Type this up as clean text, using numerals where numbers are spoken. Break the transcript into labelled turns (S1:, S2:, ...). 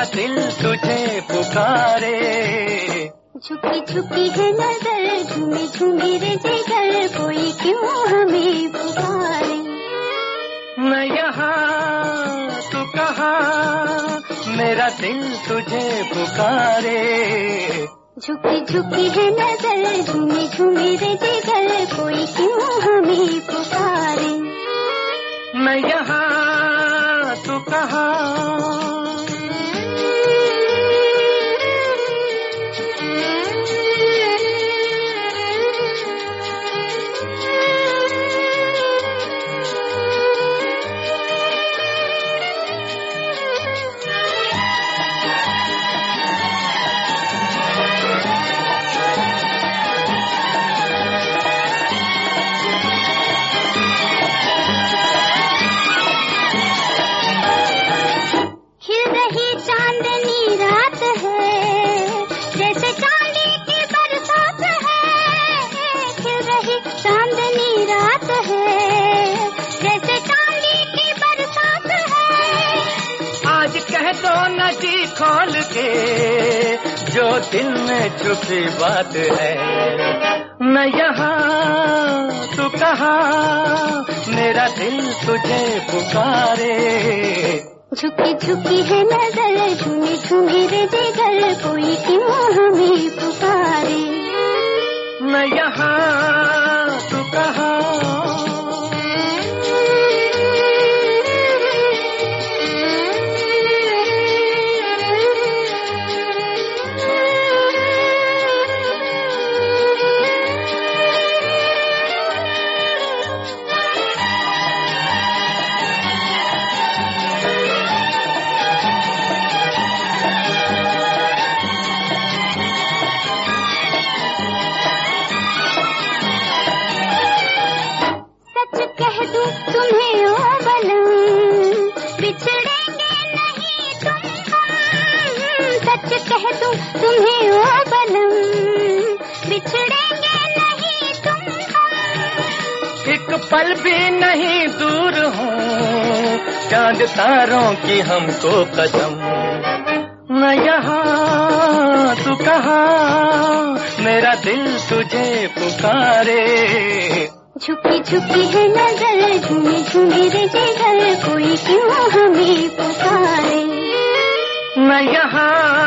S1: दिल तुझे पुकारे।
S2: झुकी झुकी है नजर, झूमी झूमी रे जिगर, कोई क्यों हमें पुकारे।
S1: मैं यहाँ तू कहाँ, मेरा दिल तुझे पुकारे।
S2: झुकी झुकी है नजर, झूमी झूमी रे जिगर, कोई क्यों हमें पुकारे।
S1: मैं यहाँ तू कहाँ। तो नदी खोल के जो दिल में छुपी बात है। मैं यहाँ तू कहाँ, मेरा दिल तुझे पुकारे।
S2: झुकी झुकी है नजर, झूमी झूमी रे जिगर, कोई क्यों हमें पुकारे।
S1: मैं यहाँ तू कहाँ।
S2: तुम्हें ओ बलम, बिछड़ेंगे नहीं तुम हम। सच कह दूं तुम्हें ओ बलम, बिछड़ेंगे नहीं तुम हम।
S1: एक पल भी नहीं दूर हूँ, चांद तारों की हमको कसम। मैं यहाँ तू कहाँ, मेरा दिल तुझे पुकारे।
S2: झुकी झुकी है नजर, झूमी झूमी रे जिगर, कोई क्यों हमें पुकारे।
S1: मैं यहाँ